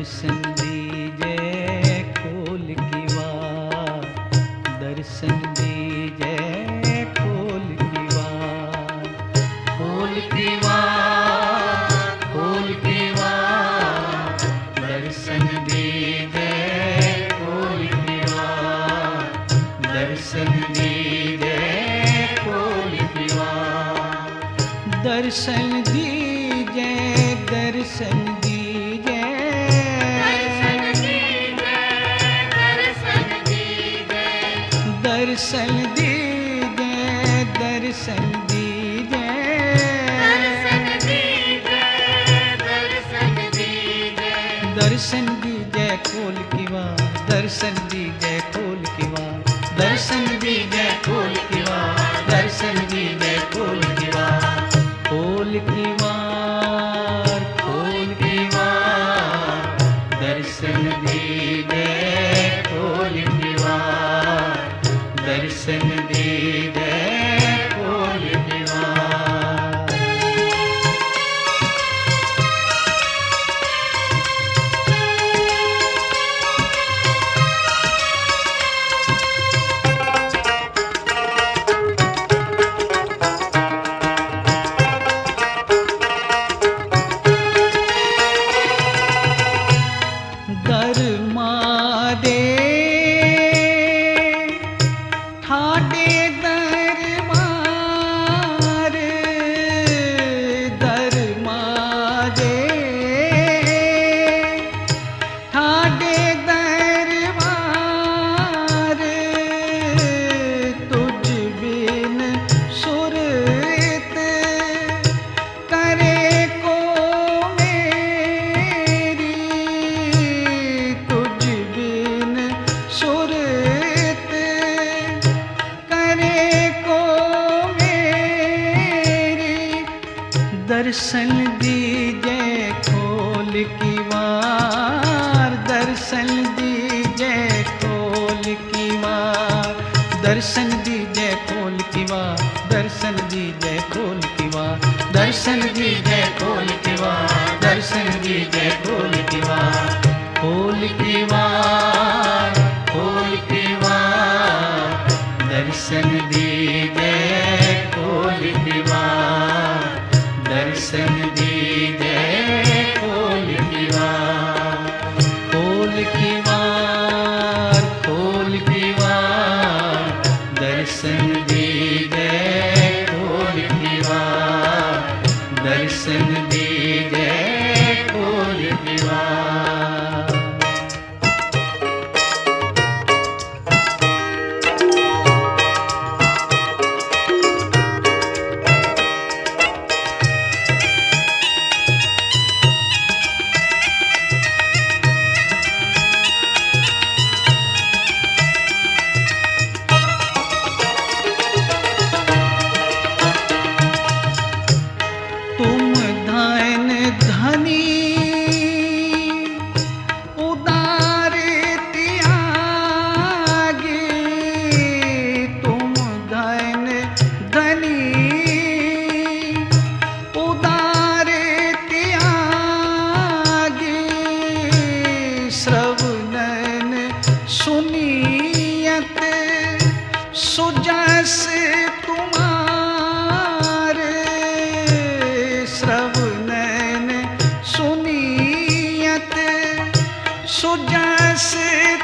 दर्शन दीजे खोल की वार, दर्शन दीजे खोल की वार, खोल की वार, खोल की वार, दर्शन दीजे खोल की वार, दर्शन दीजे खोल की वार, दर्शन दीजे, दर्शन दीजे, दर्शन दीजे, दर्शन दीजे, दर्शन दीजे खोल की वार, दर्शन दीजे खोल की वार, दर्शन दीजे खोल की वार, दर्शन दीजे खोल की वार, खोल की वार, खोल की वार, दर्शन दीजे खोल की वार, दर्शन दीजे खोल की वार। दर्शन दीजे खोल की वार, दर्शन दीजे खोल की वार, दर्शन दीजे खोल की वार, दर्शन दीजे खोल की वार, दर्शन दीजे खोल की वार, दर्शन दीजे खोल की वार, खोल की वार, खोल की वार, दर्शन दीजे खोल की वार, दर्शन दीजे खोल की वार, खोल की वार, खोल की वार, दर्शन दीजे खोल की वार, दर्शन दीजे खोल की वार। सुजस तुम्हारे श्रवणन सुनियत, सुजस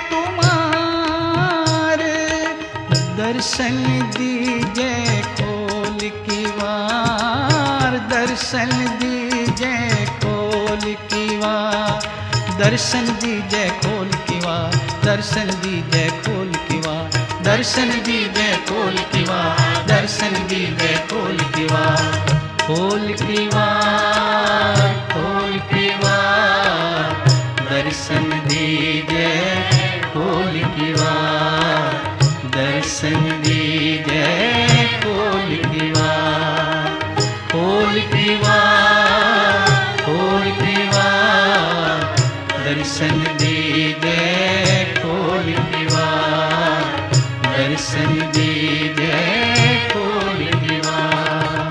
तुम्हारे, दर्शन दीजे खोल की वार, दर्शन दीजे खोल की वार, दर्शन दीजे खोल की वार, दर्शन दीजे खोल की वार, दर्शन दीजे खोल की वार, दर्शन दीजे खोल की वार, खोल की वार, खोल की वार, दर्शन दीजे खोल की वार, दर्शन दीजे खोल की वार, खोल की वार, खोल की वार, दर्शन दीजे खोल की वार, दर्शन दीजे खोल की वार।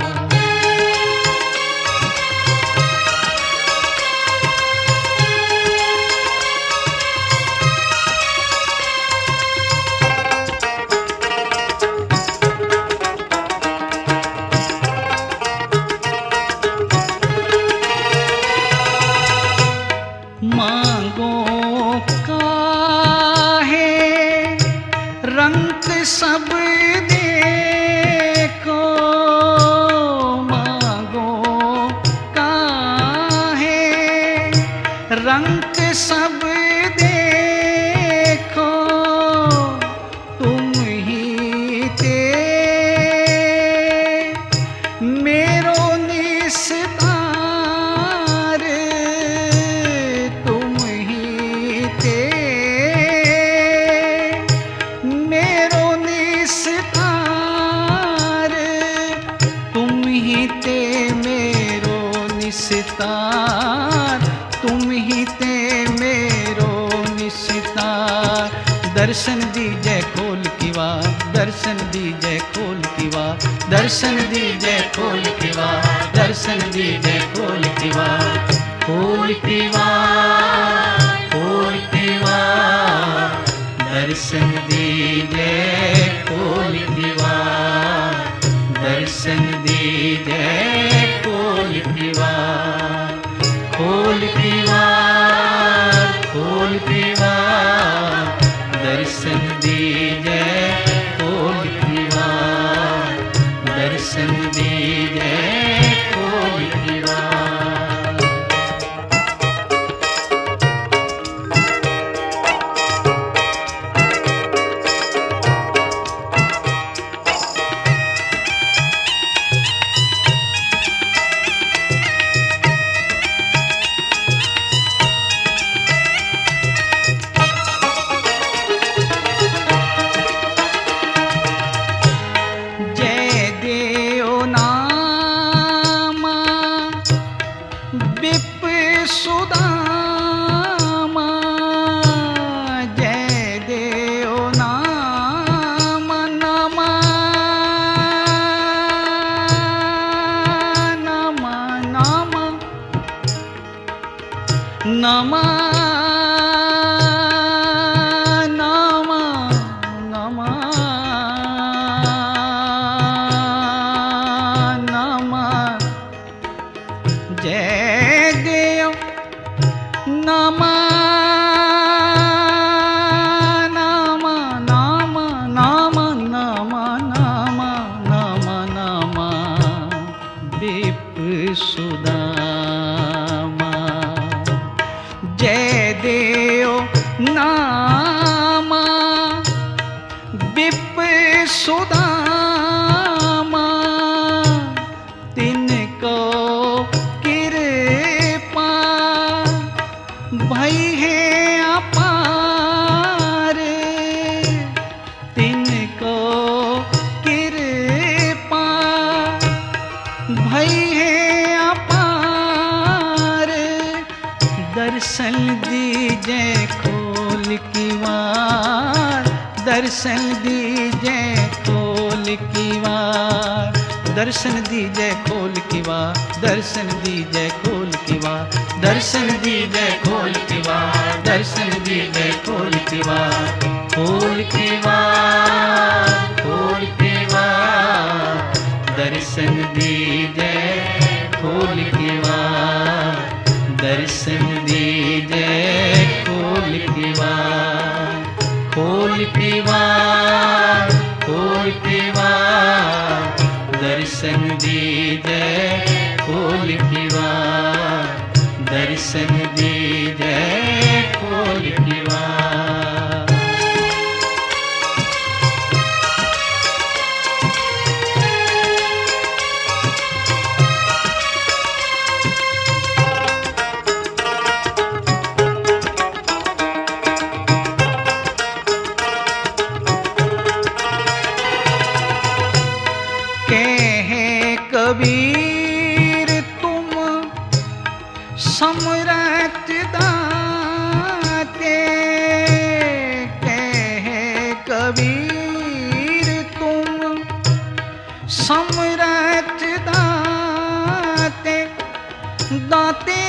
सब देखो मांगो काहे, रंग सब देखो तुम ही ते मेरो निस्तार, तुम ही ते मेरो निस्तार, तुम ही ते मेरो निस्तार, तुम ही ते मेरो निस्तार। दर्शन दीजै खोल की वार, दर्शन दीजै खोल की वार, दर्शन दीजै खोल की वार, दर्शन दीजै खोल की वार। खोल की वार, खोल की वार, दर्शन दीजै खोल की वार, दर्शन दीजै खोल की वार। खोल की वार, खोल की वार, दर्शन दीजै खोल की वार, दर्शन दीजै खोल की वार। सुदामा जय देव नाम नमा, नमा नमा नमा नमा नमा नमा जय देव नमा नमा नमा नमा नमा नमा नमा नमा विप्र-सुदामा। जय देव नामा विप्र-सुदामा, तिनको कृपा भई है अपार, तिनको कृपा भई है अपार। दर्शन दीजै खोल की वार, दर्शन दीजै खोल की वार, दर्शन दीजै खोल की वार, दर्शन दीजै खोल की वार, दर्शन दीजै खोल की वार, दर्शन दीजै खोल की वार। खोल की वार, खोल की वार, दर्शन दीजै खोल की वार, दर्शन दीजै खोल की वार। खोल की वार, खोल की वार, दर्शन दीजै खोल की वार, दर्शन दीजै खोल की वार। कबीर तुम समरथ दाते, कहे कबीर तुम समरथ दाते, दाते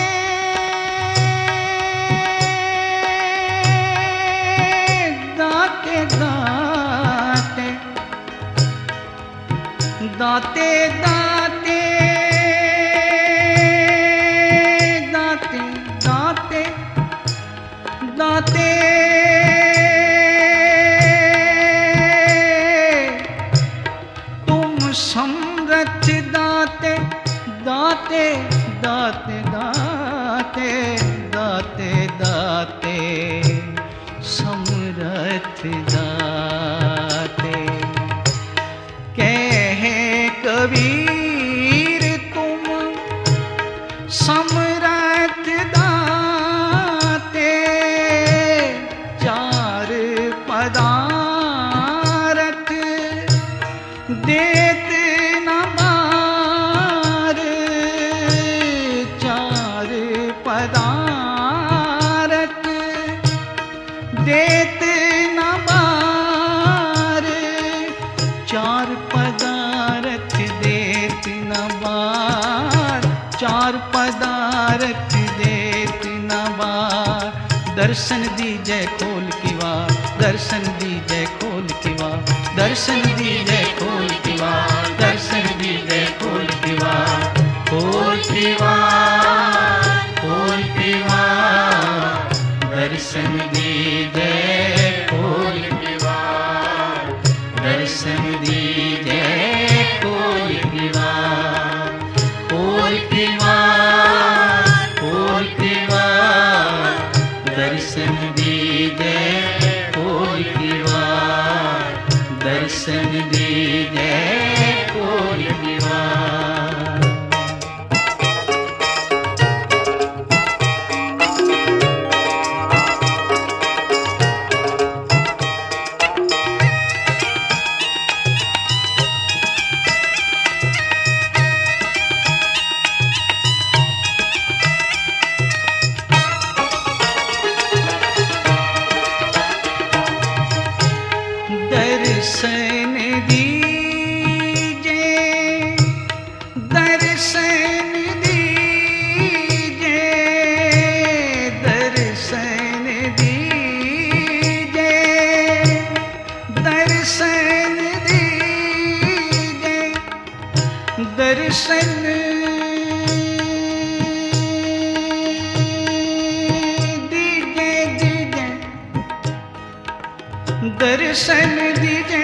दाते दाते दाते दाते दाते दाते दाते दाते दाते दाते दाते समरथ दाते। कहे कबीर तुम समरथ दाते, चार पदारथ देत न बार, चार पदारथ देत न बार, चार पदारथ देत न बार, चार पदारथ देत न बार। दर्शन दीजय खोल की वार, दर्शन दीजय खोल की वार, दर्शन दीजय खोल की वार, दर्शन दीजय खोल की वार। खोल की वार, खोल की वार, दर्शन दीजय खोल की वार, दर्शन दीजय खोल की वार। खोल की वार, खोल की वार, दर्शन दीजय खोल की वार, दर्शन दीजय खोल की वार। दर्शन दीजे, दर्शन दीजे, दर्शन दीजे, दर्शन दीजे, दर्शन दीजे, दीजे, दर्शन दीजे,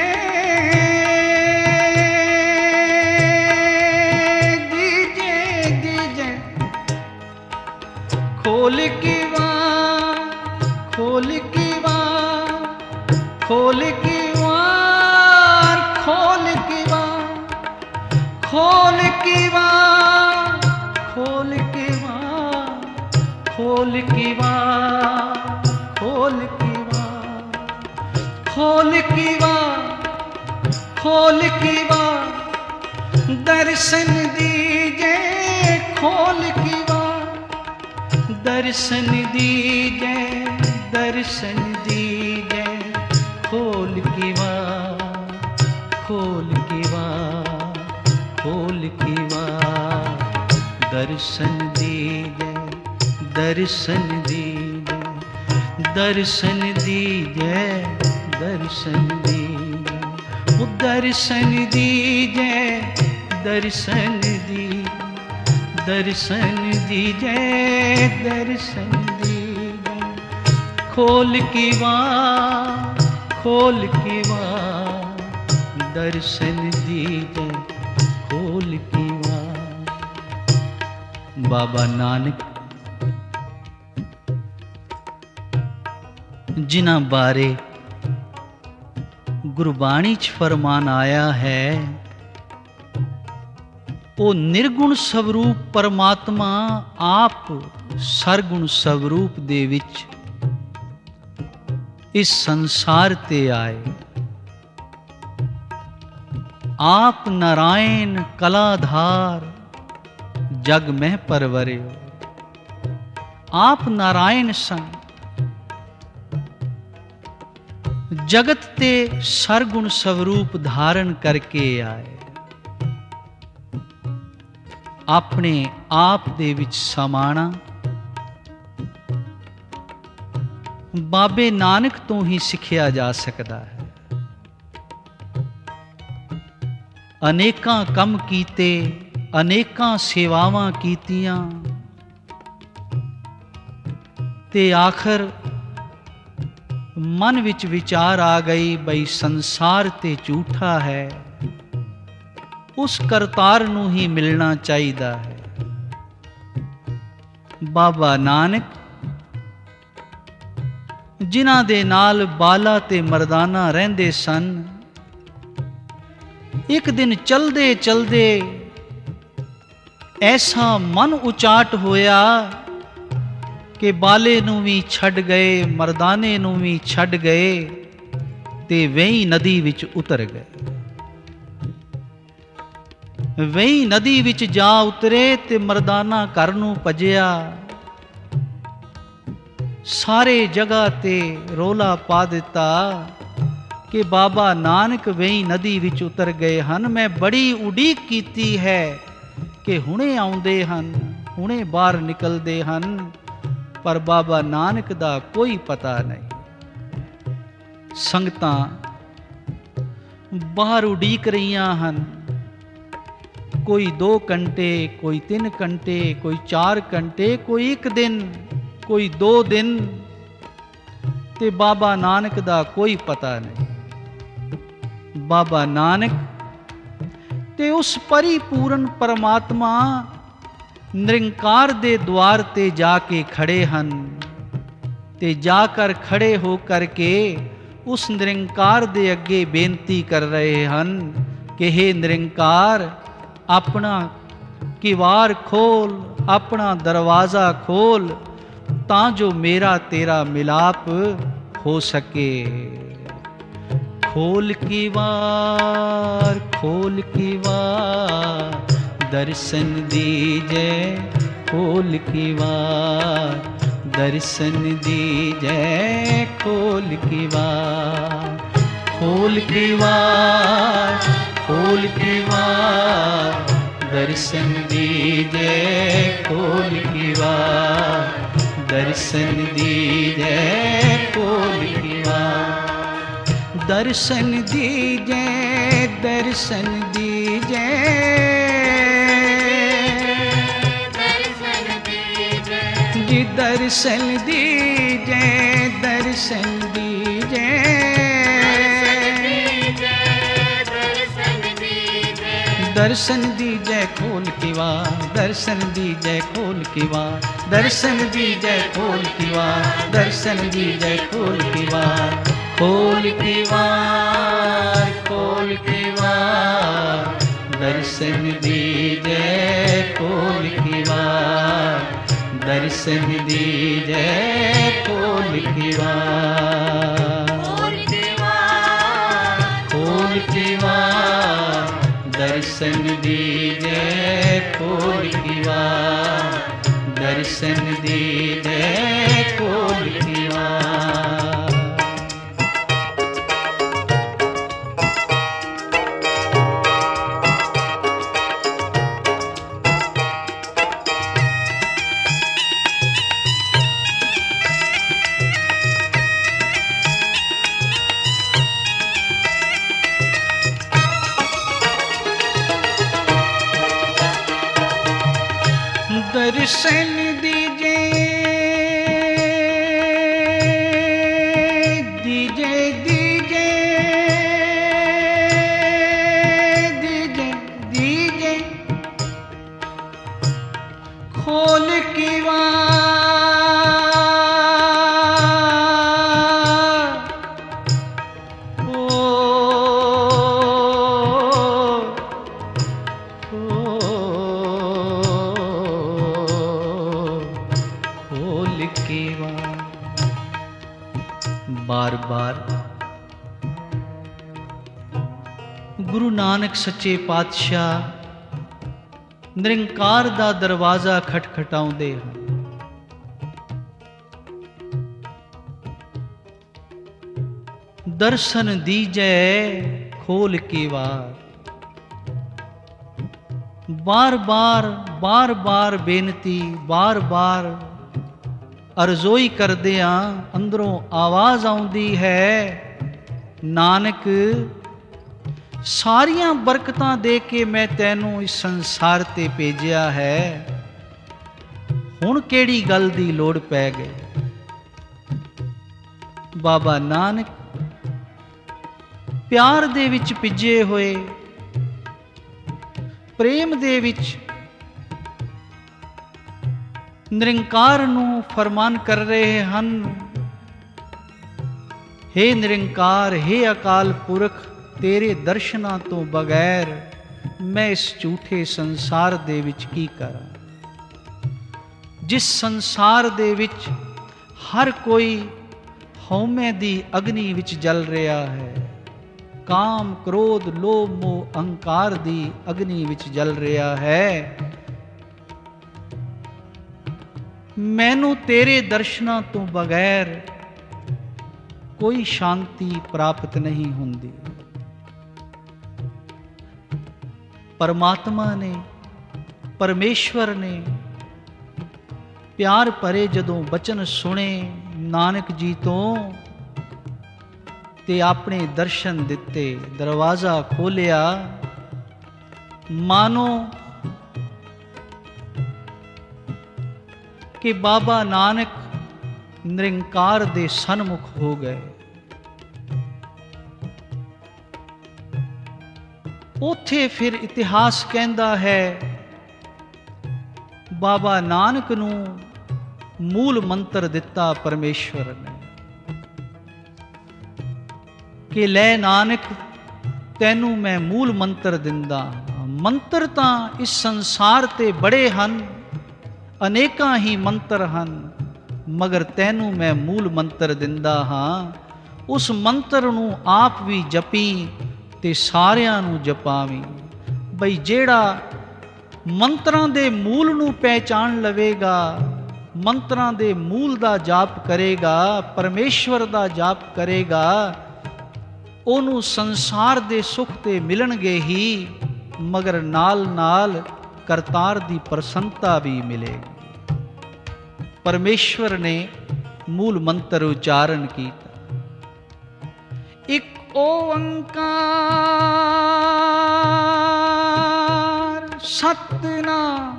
दीजे, दीजे। खोल की वार, खोल की वार, खोल की वार, खोल की वार, खोल की वार, खोल की वार, खोल की वार, खोल की वार, खोल की वार, खोल की वार, दर्शन दीजे खोल की वार, दर्शन दीजे, दर्शन दीजे, खोल की वार, खोल की वार, खोल की वार, दर्शन दीजे, दर्शन दीजे, दर्शन दीजे, दर्शन दीजे, वो दर्शन दीजे, दर्शन दीजे, दर्शन दीजे, दर्शन दीजे। खोल की वार, खोल की वार, दर्शन दीजे, खोल की वार। बाबा नानक जिन्हां बारे गुरबाणी च फरमान आया है, वो निर्गुण स्वरूप परमात्मा आप सरगुण स्वरूप दे विच इस संसार ते आए। आप नारायण कलाधार जग में परवरियो। आप नारायण सन, जगत ते सरगुण स्वरूप धारण करके आए। अपने आप दे विच समाना बाबे नानक तो ही सिखिया जा सकता है। अनेकां कम कीते, अनेकां सेवावां कीतियां, ते आखिर मन विच विचार आ गई बई संसार ते झूठा है, उस करतार नूं ही मिलना चाहिदा है। बाबा नानक जिन्हां दे नाल बाला ते मरदाना रहिंदे सन, एक दिन चलदे चलदे ऐसा मन उचाट होया कि बाले नूं भी छड्ड गए, मरदाने नूं भी छड्ड गए ते वेई नदी विच उतर गए। वेई नदी विच जा उतरे ते मरदाना घर नूं भजिया। सारे जगह ते रोला पा दिता कि बाबा नानक वेई नदी विच उतर गए हन। मैं बड़ी उड़ीक कीती है कि हुणे आउंदे हन, हुणे बाहर निकलदे हन, पर बाबा नानक दा कोई पता नहीं। संगतां बाहर उड़ीक रहियां हन, कोई 2 घंटे, कोई 3 घंटे, कोई 4 घंटे, कोई 1 दिन, कोई 2 दिन, ते बाबा नानक दा कोई पता नहीं। बाबा नानक ते उस परिपूर्ण परमात्मा निरंकार दे द्वार ते जाके खड़े हन, ते जाकर खड़े होकर के उस निरंकार दे अगे बेनती कर रहे हन कि हे निरंकार, अपना किवार खोल, अपना दरवाज़ा खोल, तां जो मेरा तेरा मिलाप हो सके। खोल किवार, खोल किवार, दर्शन दीजे, खोल किवार, दर्शन दीजे, खोल किवार, खोल किवार, खोल किवार, दर्शन दीजे, खोल किवार, दर्शन दीजे, खोल किवार, दर्शन दीजे, दर्शन दीजे, जी दर्शन दीजे, दर्शन दीजे, दर्शन दीजे, खोल किवार, दर्शन दीजे, खोल किवार, दर्शन दीजे, खोल किवार, दर्शन दीजे, खोल किवार, खोल किवार, खोल किवार, दर्शन दीजे, खोल किवार, दर्शन दीजे, खोल किवार, खोल किवार, दर्शन दीजे, खोल किवार, दर्शन दीजे, खोल किवार। दर्शन दीजे, दीजे, दीजे, दीजे, दीजे, खोल किवार, बार बार गुरु नानक सच्चे पातशाह निरंकार दा दरवाजा खटखटाउंदे हन। दर्शन दीजै खोल किवार, बार बार बार बार बेनती, बार बार अरज़ोई करदियां अंदरों आवाज़ आउंदी है, नानक सारियां बरकतां दे के मैं तैनू इस संसार ते भेजिया है, हुण केड़ी गल दी लोड़ पै गई। बाबा नानक प्यार दे विच भिजे होए, प्रेम दे विच ਨਿਰੰਕਾਰ ਨੂੰ ਫਰਮਾਨ ਕਰ ਰਹੇ ਹਨ, हे ਨਿਰੰਕਾਰ, हे ਅਕਾਲ ਪੁਰਖ, ਤੇਰੇ ਦਰਸ਼ਨਾਂ ਤੋਂ ਬਗੈਰ ਮੈਂ ਇਸ ਝੂਠੇ ਸੰਸਾਰ ਦੇ ਵਿੱਚ ਕੀ ਕਰਾਂ। ਜਿਸ ਸੰਸਾਰ ਦੇ ਵਿੱਚ ਹਰ ਕੋਈ ਹਉਮੈ ਦੀ ਅਗਨੀ ਵਿੱਚ ਜਲ ਰਿਹਾ ਹੈ, ਕਾਮ ਕ੍ਰੋਧ ਲੋਭ ਮੋਹ ਅਹੰਕਾਰ ਦੀ ਅਗਨੀ ਵਿੱਚ ਜਲ ਰਿਹਾ ਹੈ, ਮੈਨੂੰ ਤੇਰੇ ਦਰਸ਼ਨਾਂ ਤੋਂ ਬਗੈਰ ਕੋਈ ਸ਼ਾਂਤੀ ਪ੍ਰਾਪਤ ਨਹੀਂ ਹੁੰਦੀ। ਪਰਮਾਤਮਾ ਨੇ, ਪਰਮੇਸ਼ਵਰ ਨੇ ਪਿਆਰ ਭਰੇ ਜਦੋਂ ਬਚਨ ਸੁਣੇ ਨਾਨਕ ਜੀ ਤੋਂ ਤੇ ਆਪਣੇ ਦਰਸ਼ਨ ਦਿੱਤੇ, ਦਰਵਾਜ਼ਾ ਖੋਲਿਆ, ਮਾਨੋ ਕਿ ਬਾਬਾ ਨਾਨਕ ਨਿਰੰਕਾਰ ਦੇ ਸਨਮੁਖ ਹੋ ਗਏ। ਉੱਥੇ ਫਿਰ ਇਤਿਹਾਸ ਕਹਿੰਦਾ ਹੈ, ਬਾਬਾ ਨਾਨਕ ਨੂੰ ਮੂਲ ਮੰਤਰ ਦਿੱਤਾ ਪਰਮੇਸ਼ਵਰ ਨੇ ਕਿ ਲੈ ਨਾਨਕ, ਤੈਨੂੰ ਮੈਂ ਮੂਲ ਮੰਤਰ ਦਿੰਦਾ। ਮੰਤਰ ਤਾਂ ਇਸ ਸੰਸਾਰ ਤੇ ਬੜੇ ਹਨ, ਅਨੇਕਾਂ ਹੀ ਮੰਤਰ ਹਨ, ਮਗਰ ਤੈਨੂੰ ਮੈਂ ਮੂਲ ਮੰਤਰ ਦਿੰਦਾ ਹਾਂ। ਉਸ ਮੰਤਰ ਨੂੰ ਆਪ ਵੀ ਜਪੀ ਤੇ ਸਾਰਿਆਂ ਨੂੰ ਜਪਾਵੀਂ। ਬਈ ਜਿਹੜਾ ਮੰਤਰਾਂ ਦੇ ਮੂਲ ਨੂੰ ਪਹਿਚਾਣ ਲਵੇਗਾ, ਮੰਤਰਾਂ ਦੇ ਮੂਲ ਦਾ ਜਾਪ ਕਰੇਗਾ, ਪਰਮੇਸ਼ਵਰ ਦਾ ਜਾਪ ਕਰੇਗਾ, ਉਹਨੂੰ ਸੰਸਾਰ ਦੇ ਸੁੱਖ ਤੇ ਮਿਲਣਗੇ ਹੀ, ਮਗਰ ਨਾਲ ਨਾਲ ਕਰਤਾਰ ਦੀ ਪ੍ਰਸੰਨਤਾ ਵੀ ਮਿਲੇਗੀ। ਪਰਮੇਸ਼ਵਰ ਨੇ ਮੂਲ ਮੰਤਰ ਉਚਾਰਨ ਕੀਤਾ, ਇੱਕ ਓੰਕਾਰ ਸਤਿਨਾਮ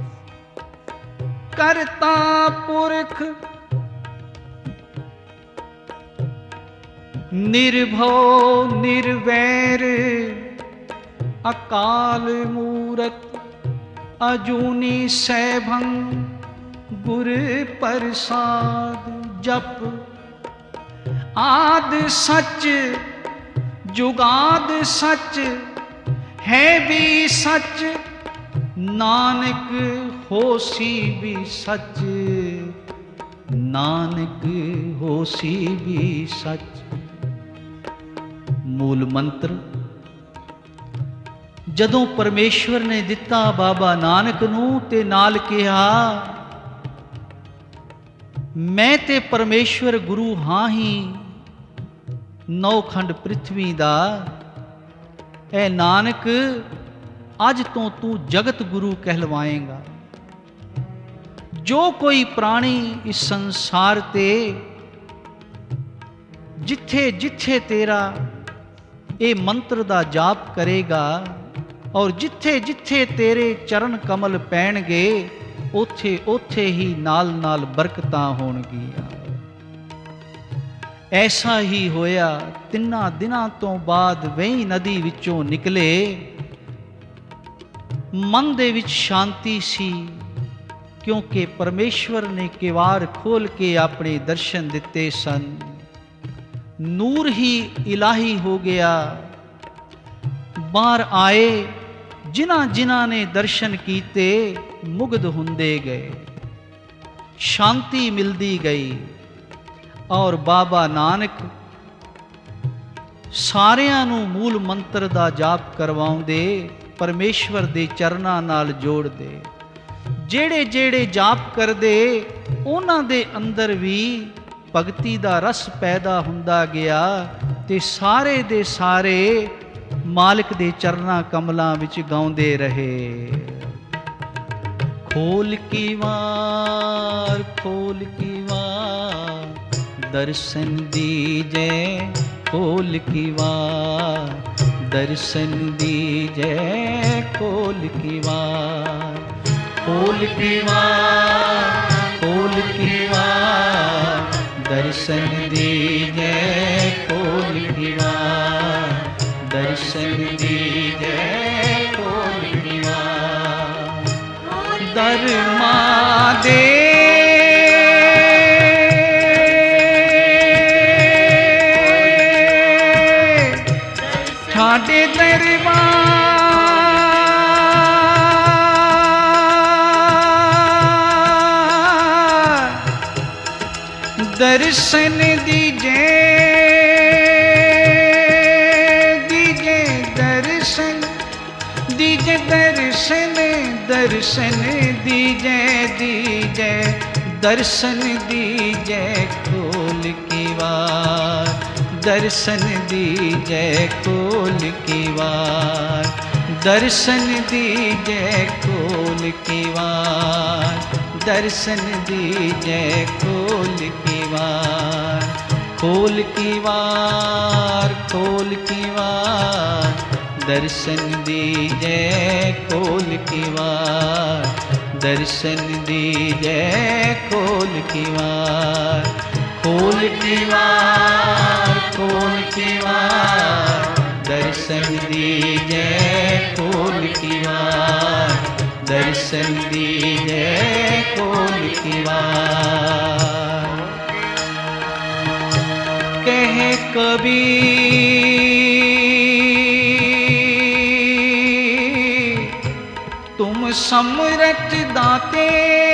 ਕਰਤਾ ਪੁਰਖ ਨਿਰਭਉ ਨਿਰਵੈਰ ਅਕਾਲ ਮੂਰਤ ਅਜੂਨੀ ਸੈਭੰ ਗੁਰ ਪ੍ਰਸਾਦ। ਜਪ ਆਦ ਸੱਚ ਜੁਗਾਦ ਸੱਚ ਹੈ ਵੀ ਸੱਚ, ਨਾਨਕ ਹੋਸੀ ਵੀ ਸੱਚ, ਨਾਨਕ ਹੋਸੀ ਵੀ ਸੱਚ। ਮੂਲ ਮੰਤਰ ਜਦੋਂ ਪਰਮੇਸ਼ਵਰ ਨੇ ਦਿੱਤਾ ਬਾਬਾ ਨਾਨਕ ਨੂੰ ਤੇ ਨਾਲ ਕਿਹਾ, ਮੈਂ ਤੇ ਪਰਮੇਸ਼ਵਰ ਗੁਰੂ ਹਾਂ ਹੀ, ਨੌਖੰਡ ਪ੍ਰਿਥਵੀ ਦਾ। ਐ ਨਾਨਕ, ਅੱਜ ਤੋਂ ਤੂੰ ਜਗਤ ਗੁਰੂ ਕਹਿਲਵਾਏਗਾ। ਜੋ ਕੋਈ ਪ੍ਰਾਣੀ ਇਸ ਸੰਸਾਰ ਤੇ ਜਿੱਥੇ ਜਿੱਥੇ ਤੇਰਾ ਇਹ ਮੰਤਰ ਦਾ ਜਾਪ ਕਰੇਗਾ ਔਰ ਜਿੱਥੇ ਜਿੱਥੇ ਤੇਰੇ ਚਰਨ ਕਮਲ ਪੈਣਗੇ, ਉੱਥੇ ਉੱਥੇ ਹੀ ਨਾਲ ਨਾਲ ਬਰਕਤਾਂ ਹੋਣਗੀਆਂ। ਐਸਾ ਹੀ ਹੋਇਆ। 3 ਦਿਨਾਂ ਤੋਂ ਬਾਅਦ ਵੇਈ ਨਦੀ ਵਿੱਚੋਂ ਨਿਕਲੇ। ਮਨ ਦੇ ਵਿੱਚ ਸ਼ਾਂਤੀ ਸੀ, ਕਿਉਂਕਿ ਪਰਮੇਸ਼ਵਰ ਨੇ ਕਿਵਾੜ ਖੋਲ ਕੇ ਆਪਣੇ ਦਰਸ਼ਨ ਦਿੱਤੇ ਸਨ। ਨੂਰ ਹੀ ਇਲਾਹੀ ਹੋ ਗਿਆ। ਬਾਹਰ ਆਏ, ਜਿਨ੍ਹਾਂ ਜਿਨ੍ਹਾਂ ਨੇ ਦਰਸ਼ਨ ਕੀਤੇ ਮੁਗਧ ਹੁੰਦੇ ਗਏ, ਸ਼ਾਂਤੀ ਮਿਲਦੀ ਗਈ। ਔਰ ਬਾਬਾ ਨਾਨਕ ਸਾਰਿਆਂ ਨੂੰ ਮੂਲ ਮੰਤਰ ਦਾ ਜਾਪ ਕਰਵਾਉਂਦੇ, ਪਰਮੇਸ਼ਵਰ ਦੇ ਚਰਨਾਂ ਨਾਲ ਜੋੜਦੇ। ਜਿਹੜੇ ਜਿਹੜੇ ਜਾਪ ਕਰਦੇ, ਉਹਨਾਂ ਦੇ ਅੰਦਰ ਵੀ ਭਗਤੀ ਦਾ ਰਸ ਪੈਦਾ ਹੁੰਦਾ ਗਿਆ ਤੇ ਸਾਰੇ ਦੇ ਸਾਰੇ ਮਾਲਿਕ ਦੇ ਚਰਨਾਂ ਕਮਲਾਂ ਵਿੱਚ ਗਾਉਂਦੇ ਰਹੇ। ਖੋਲ ਕੀ ਵਾਰ, ਖੋਲ ਕੀ ਵਾਰ, ਦਰਸ਼ਨ ਦੀਜੈ। ਖੋਲ ਕੀ ਵਾਰ, ਦਰਸ਼ਨ ਦੀਜੈ। ਖੋਲ ਕੀ ਵਾਰ, ਖੋਲ ਕੀ ਵਾਰ, ਖੋਲ ਕੀ ਵਾਰ, ਦਰਸ਼ਨ ਦੀਜੈ। ਖੋਲ ਕੀ ਵਾਰ, ਦਰਸ਼ਨ ਦੀਜੈ। ਖੋਲ ਕੀ ਵਾਰ, ਦਰ ਮਾ ਦੇ दर्शन दीजे दीजे दर्शन दीजे दर्शन दर्शन दीजे दीजे दर्शन दीजे खोल की वार दर्शन दीजे खोल की वार दर्शन दीजे खोल की वार दर्शन दीजे खोल की वार खोल की वार खोल की वार दर्शन दीजे खोल की वार दर्शन दीजे खोल की वार खोल की वार खोल की वार दर्शन दीजे खोल की वार दर्शन दीजे खोल की वार कहे कबीर तुम समरथ दाते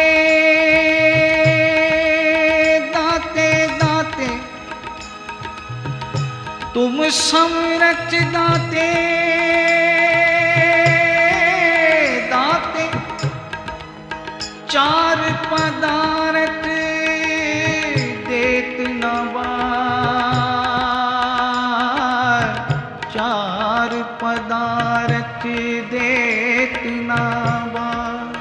दाते दाते तुम समरथ दाते दाते चार पदार्थ देत न बार चार पदार्थ देत न बार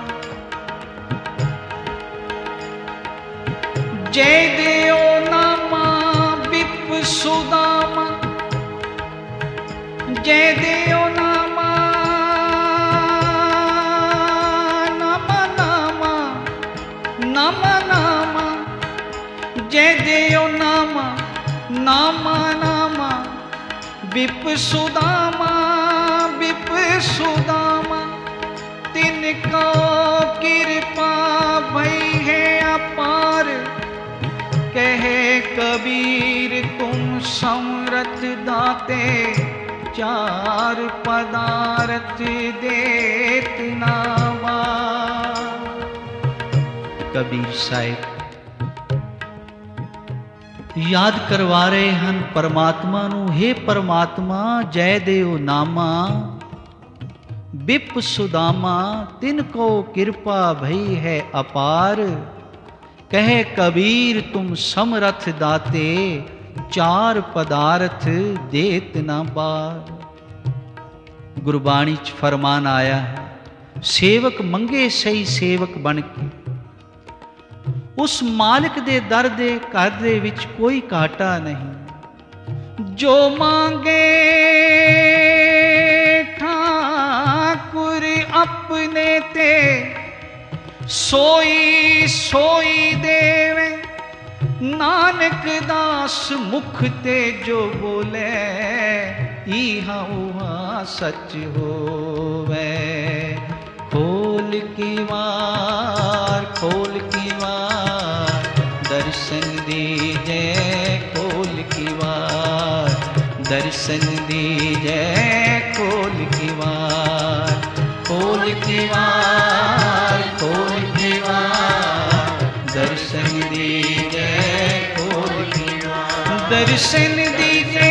जय देव नामा विप सुदामा जय देव नामा नामा नामा नामा नामा जय देव नामा नामा नामा विप सुदामा तिनको कृपा भई है अपार कहे कबीर तुम समरथ दाते चार पदार्थ देत ना बार कबीर साहिब याद करवा रहे हैं परमात्मा नू हे परमात्मा जय देव नामा विप सुदामा तिनको कृपा भई है अपार कहे कबीर तुम समरथ दाते चार पदार्थ देत ना बार गुरबाणी च फरमान आया है सेवक मंगे सही सेवक बन के उस मालिक दे दर दे घर दे विच कोई घाटा नहीं जो मांगे ठाकुर अपने ते सोई सोई देवे नानक दास मुख ते जो बोले इहा उहा सच होवे खोल की वार दर्शन दीजे खोल की वार दर्शन दीजे खोल की वार खोल की वार दर्शन दीजे खोल की वार दर्शन दीजे